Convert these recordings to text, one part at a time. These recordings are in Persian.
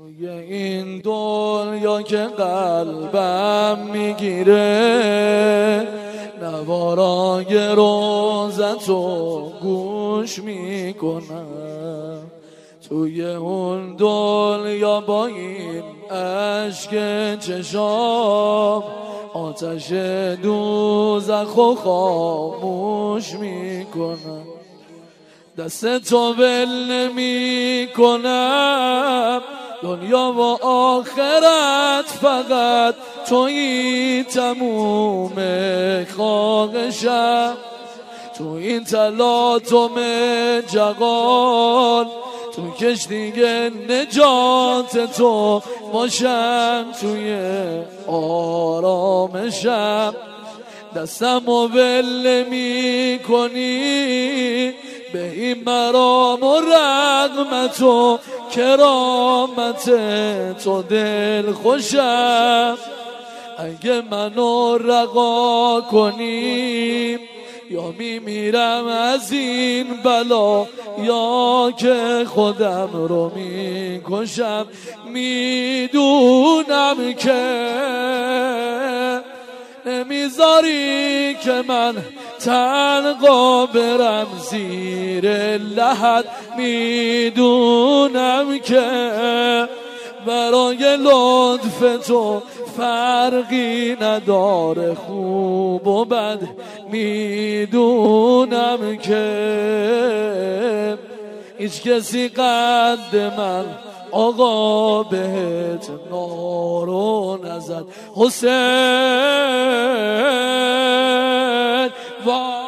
توی این دنیا که قلبم میگیره نوارای روزتو گوش میکنم، توی اون دنیا با این عشق چشام آتش دوزخو خاموش میکنم. دستتو ول نمی کنم، دنیا و آخرت فقط توی تموم خواهشم، تو این تلاطم جغال تو کشتی نجات تو باشم، توی آرامشم. دستمو ول نمی کنی به این مرام و رغمت و کرامت تو دل خوشم. اگه منو رها کنی یا میمیرم از این بلا یا که خودم رو میکشم. میدونم که نمیذاری که من تنها برم زیر لحد، میدونم که برای لطف تو فرقی نداره خوب و بد، میدونم که هیچ کسی قد من آقا بهت نارو نزد. حسین وای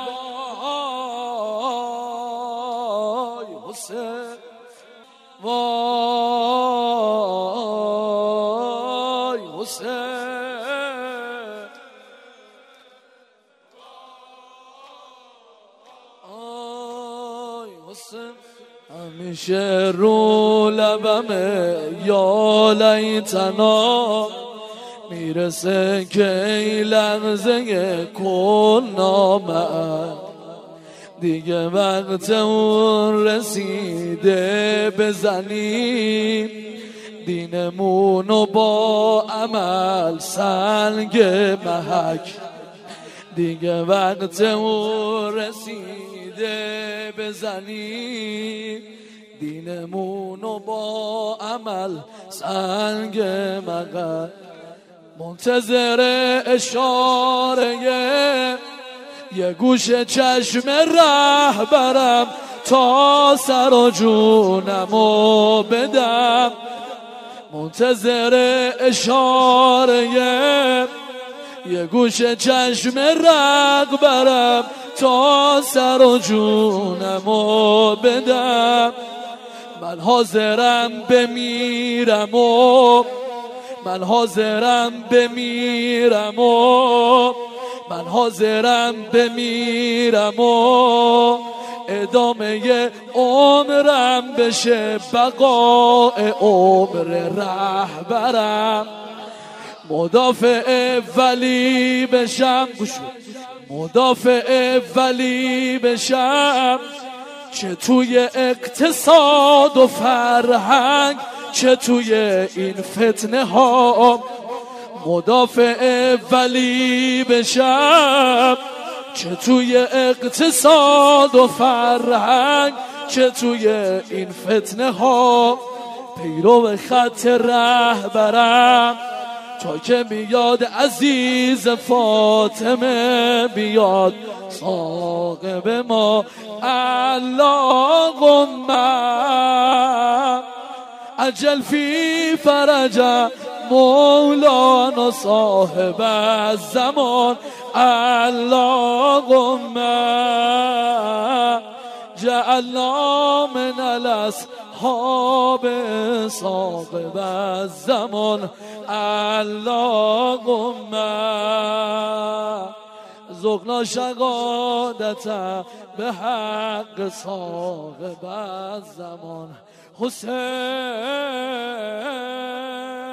حسین وای حسین آی حسین. همیشه رو لبمه یا لیتنا میرسه که ای لحظه کن نامه، دیگه وقت اون رسیده بزنیم دینمونو با عمل سنگ محک، دیگه وقت اون رسیده بزنیم دینمونو با عمل سنگ محک. منتظر اشاره یه گوش چشم رهبرم تا سر و جونمو بدم، منتظر اشاره یه گوش چشم رهبرم تا سر و جونمو بدم. من حاضرم بمیرم و من حاضرم بمیرم و من حاضرم بمیرم و ادامه عمرم بشه بقای عمر رهبرم. مدافع ولی بشم، مدافع ولی بشم، چه توی اقتصاد و فرهنگ چه توی این فتنه ها. مدافع ولی بشم، چه توی اقتصاد و فرهنگ چه توی این فتنه ها. پیرو خط رهبرم تا که بیاد عزیز فاطمه، بیاد صاحب ما. اللهم عجل فی فرج مولانا صاحب الزمان. اللهم جعلنا من الاصحاب صاحب الزمان. اللهم ذقنا شهادت به حق صاحب الزمان. حسین